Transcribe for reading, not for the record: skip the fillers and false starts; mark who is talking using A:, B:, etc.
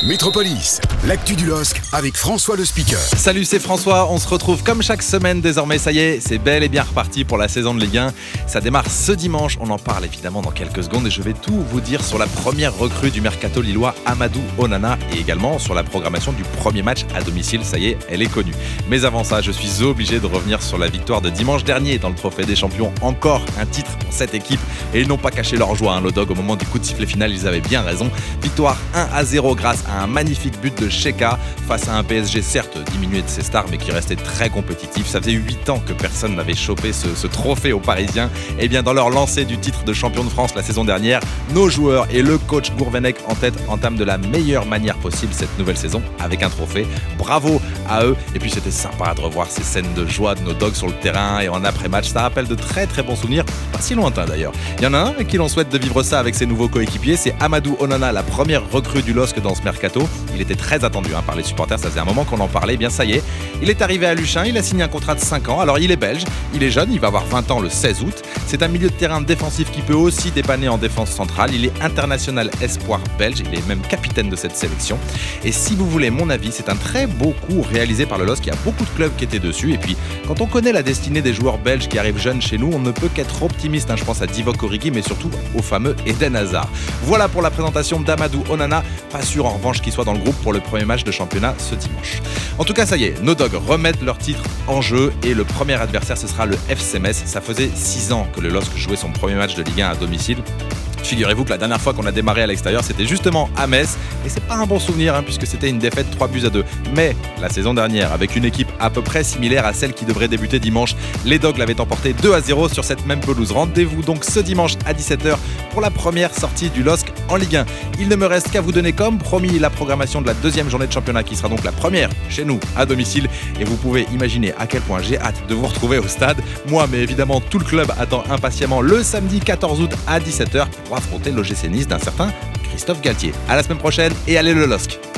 A: Métropolis, l'actu du LOSC avec François le speaker.
B: Salut, c'est François, on se retrouve comme chaque semaine désormais, ça y est, c'est bel et bien reparti pour la saison de Ligue 1. Ça démarre ce dimanche, on en parle évidemment dans quelques secondes et je vais tout vous dire sur la première recrue du mercato lillois, Amadou Onana, et également sur la programmation du premier match à domicile, ça y est, elle est connue. Mais avant ça, je suis obligé de revenir sur la victoire de dimanche dernier dans le Trophée des Champions. Encore un titre pour cette équipe et ils n'ont pas caché leur joie, le dog, au moment du coup de sifflet final, ils avaient bien raison. Victoire 1-0 grâce à un magnifique but de Cheka face à un PSG certes diminué de ses stars mais qui restait très compétitif. Ça faisait 8 ans que personne n'avait chopé ce trophée aux Parisiens. Et bien dans leur lancée du titre de champion de France la saison dernière, nos joueurs et le coach Gourvenec en tête entament de la meilleure manière possible cette nouvelle saison avec un trophée. Bravo à eux. Et puis c'était sympa de revoir ces scènes de joie de nos dogs sur le terrain et en après-match. Ça rappelle de très très bons souvenirs, pas si lointains d'ailleurs. Il y en a un qui l'on souhaite de vivre ça avec ses nouveaux coéquipiers, c'est Amadou Onana, la première recrue du LOSC dans ce mercato. Il était très attendu par les supporters, ça faisait un moment qu'on en parlait. Bien ça y est, il est arrivé à Luchin, il a signé un contrat de 5 ans. Alors il est belge, il est jeune, il va avoir 20 ans le 16 août. C'est un milieu de terrain défensif qui peut aussi dépanner en défense centrale. Il est international espoir belge, il est même capitaine de cette sélection. Et si vous voulez mon avis, c'est un très beau coup réalisé par le LOSC. Il y a beaucoup de clubs qui étaient dessus. Et puis quand on connaît la destinée des joueurs belges qui arrivent jeunes chez nous, on ne peut qu'être optimiste. Je pense à Divock Origi, mais surtout au fameux Eden Hazard. Voilà pour la présentation d'Amadou Onana. Pas sûr en revanche qu'il soit dans le groupe pour le premier match de championnat ce dimanche. En tout cas, ça y est, nos dogs remettent leur titre en jeu et le premier adversaire, ce sera le FC Metz. Ça faisait 6 ans que le LOSC jouait son premier match de Ligue 1 à domicile. Figurez-vous que la dernière fois qu'on a démarré à l'extérieur, c'était justement à Metz. Et c'est pas un bon souvenir, puisque c'était une défaite 3-2. Mais la saison dernière, avec une équipe à peu près similaire à celle qui devrait débuter dimanche, les Dogs l'avaient emporté 2-0 sur cette même pelouse. Rendez-vous donc ce dimanche à 17h pour la première sortie du LOSC en Ligue 1. Il ne me reste qu'à vous donner comme promis la programmation de la deuxième journée de championnat, qui sera donc la première chez nous à domicile. Et vous pouvez imaginer à quel point j'ai hâte de vous retrouver au stade. Moi, mais évidemment tout le club attend impatiemment le samedi 14 août à 17h pour affronter l'OGC Nice d'un certain Christophe Galtier. À la semaine prochaine et allez le LOSC.